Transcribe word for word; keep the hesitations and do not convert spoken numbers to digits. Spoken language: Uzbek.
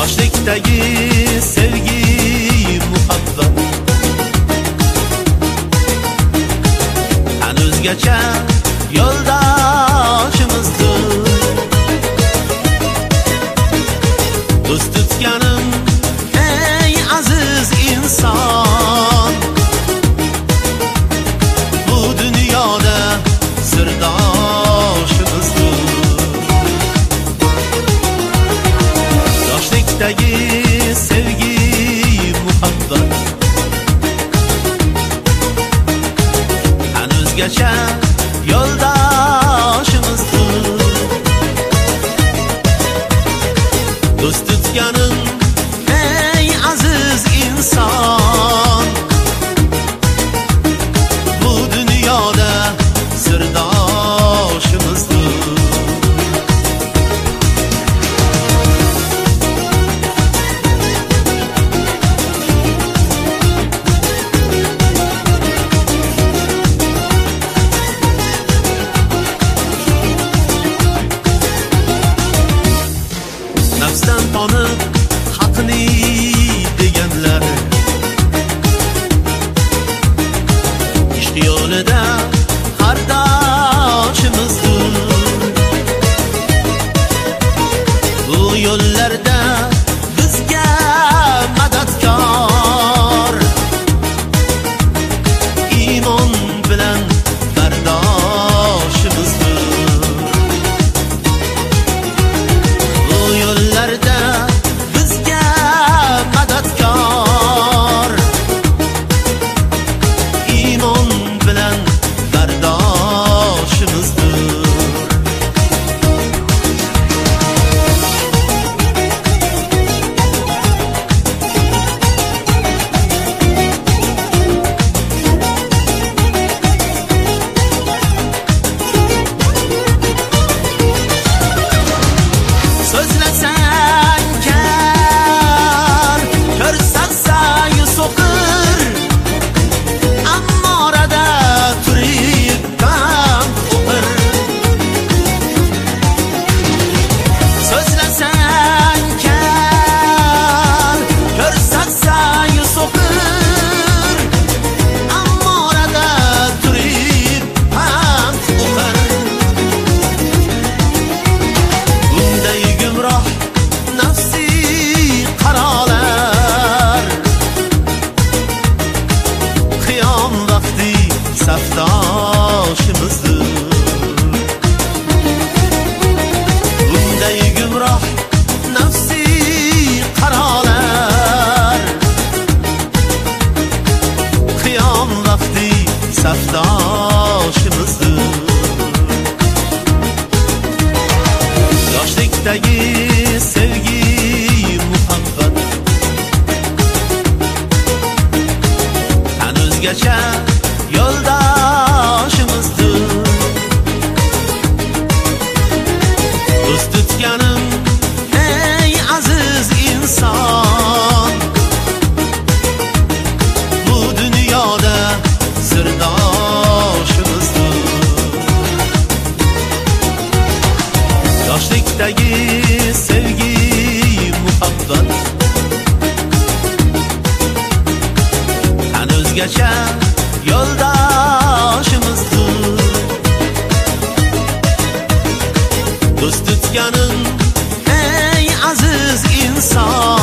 Yoshlikdagi sevgi muhabbat hanuzgacha yo'ldoshimizdir. Do'st tutganim ey aziz inson, bu dunyoda sirdoshimizdir. Yoshlikdagi sevgi muhabbat hanuzgacha yo'ldoshimizdir. Do'st tutganim ey aziz inson, bu dunyoda sirdoshimizdir. Nafsdan tonib haqni deganlar ishq yo'lida qardoshimizdir. Bu yo'llarda bizga madadkor iymon bilan bardoshimizdir. Bu yo'llarda bizga madadkor iymon bilan bardoshimizdir. So'zlasang kar, ko'rsang sayi so'qir, ammo orada turib pand o'qir. So'zlasang kar, ko'rsang sayi so'qir, ammo orada turib pand o'qir. Bunday gumroh nafsiy qarolar qiyom vaqti safdoshimizdir. Bunday gumroh nafsiy qarolar qiyom vaqti safdoshimizdir. Yoshlikdagi sevgi muhabbat hanuzgacha yo'ldoshimizdir. Do'st tutganim ey aziz inson, bu dunyoda sirdoshimizdir. Yoshlikdagi sevgi muhabbat hanuzgacha yo'ldoshimizdir. Do'st tutganim ey aziz inson,